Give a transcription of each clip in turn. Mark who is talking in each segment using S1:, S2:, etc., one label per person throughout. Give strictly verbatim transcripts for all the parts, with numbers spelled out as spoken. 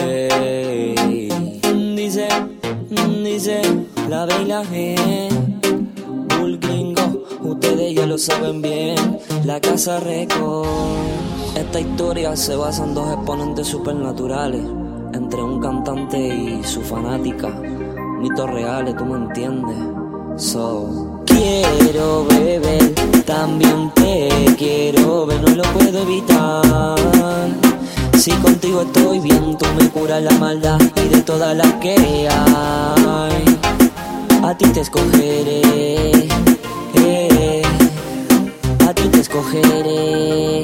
S1: Ey. Dice, dice la B y la G. Bull Gringo, ustedes ya lo saben bien. La Casa Record. Esta historia se basa en dos exponentes supernaturales, entre un cantante y su fanática. Mitos reales, tú me entiendes. So, quiero beber, también te quiero ver, no lo puedo evitar. Si contigo estoy bien, tú me curas la maldad y de todas las que hay. A ti te escogeré, eh, a ti te escogeré,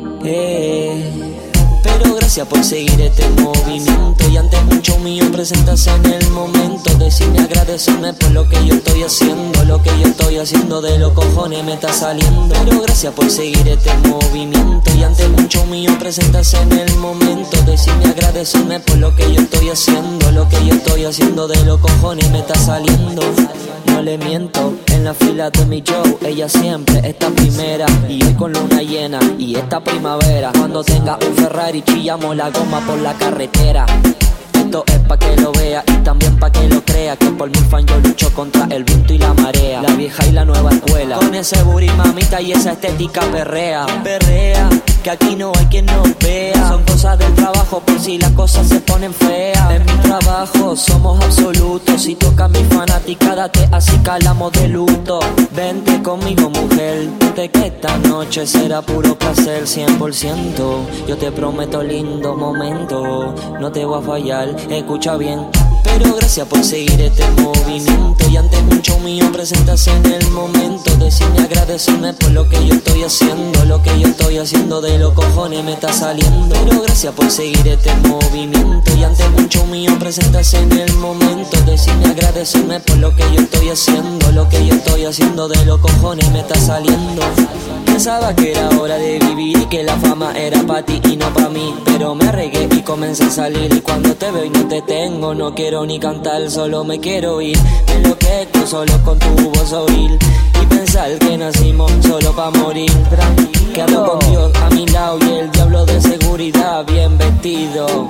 S1: eh. Pero gracias por seguir este movimiento y ante mucho mío presentarse en el momento. Decirme, agradecerme por lo que yo estoy haciendo. Lo que yo estoy haciendo de los cojones me está saliendo. Pero gracias por seguir este movimiento y ante mucho mío presentarse en el momento. Decirme, agradecerme por lo que yo estoy haciendo. Lo que yo estoy haciendo de los cojones me está saliendo. No le miento, en la fila de mi show ella siempre está primera. Y hoy con luna llena y esta primavera, cuando tenga un Ferrari chillamos la goma por la carretera. Esto es pa' que lo vea y también pa' que lo crea, que por mi fan yo lucho contra el viento y la marea. La vieja y la nueva escuela, con ese booty mamita y esa estética perrea. Perrea, que aquí no hay quien nos vea. Son cosas del trabajo por si las cosas se ponen feas. En mi trabajo somos absolutos. Si toca mi fanática, date así calamos de luto. Vente conmigo mujer, vente que esta noche será puro placer cien por ciento. Yo te prometo lindo momento, no te voy a fallar, escucha bien. Pero gracias por seguir este movimiento y ante mucho mío presentarse en el momento. Decirme, agradecerme por lo que yo estoy haciendo. Lo que yo estoy haciendo de los cojones me está saliendo. Pero gracias por seguir este movimiento y ante mucho mío presentarse en el momento. Decirme, agradecerme por lo que yo estoy haciendo. Lo que yo estoy haciendo de los cojones me está saliendo. Pensaba que era hora de vivir y que la fama era pa' ti y no pa' mí, pero me arregué y comencé a salir. Y cuando te veo y no te tengo, no quiero ni cantar, solo me quiero ir. Me enloquezco solo con tu voz oír y pensar que nacimos solo pa' morir. Que ando con Dios a mi lado y el diablo de seguridad bien vestido.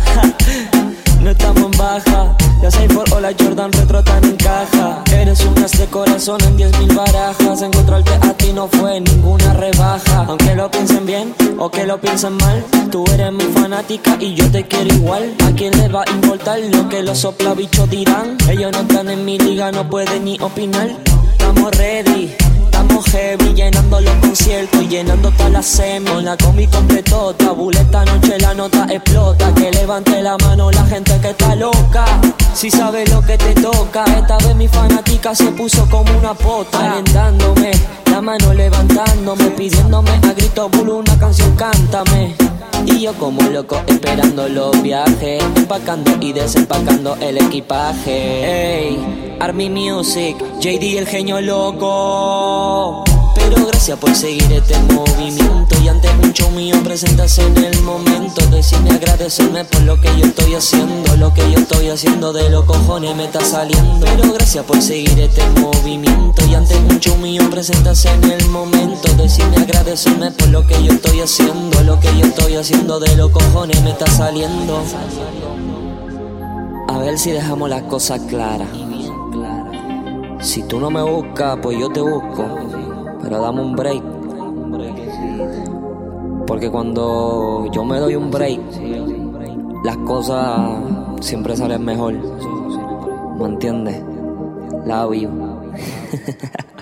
S1: No estamos en baja, las iPhone o la Jordan retro tan en caja. Eres un as de corazón en diez mil barajas. Encontrarte a ti no fue ninguna rebaja. Aunque lo piensen bien o que lo piensen mal, tú eres mi fanática y yo te quiero igual. ¿A quién le va a importar lo que los soplabichos dirán? Ellos no están en mi liga, no pueden ni opinar. Estamos ready, estamos heavy, llenando los conciertos y llenando todas las semi. Con la combi completota, bull esta noche la nota explota. Que levante la mano la gente que está loca, si sabe lo que te toca. Esta vez mi fanática se puso como una pota, alentándome, la mano levantándome, pidiéndome a grito bull una canción, cántame. Y yo como loco esperando los viajes, empacando y desempacando el equipaje. Ey, Army Music, J D el genio loco. Pero gracias por seguir este movimiento y ante mucho mío presentarse en el momento. Decirme, agradecerme por lo que yo estoy haciendo. Lo que yo estoy haciendo de los cojones me está saliendo. Pero gracias por seguir este movimiento y ante mucho mío presentarse en el momento. Decirme, agradecerme por lo que yo estoy haciendo. Lo que yo estoy haciendo de los cojones me está saliendo. A ver si dejamos las cosas claras. Si tú no me buscas, pues yo te busco, pero dame un break. Porque cuando yo me doy un break, las cosas siempre salen mejor. ¿Me entiendes? Love you.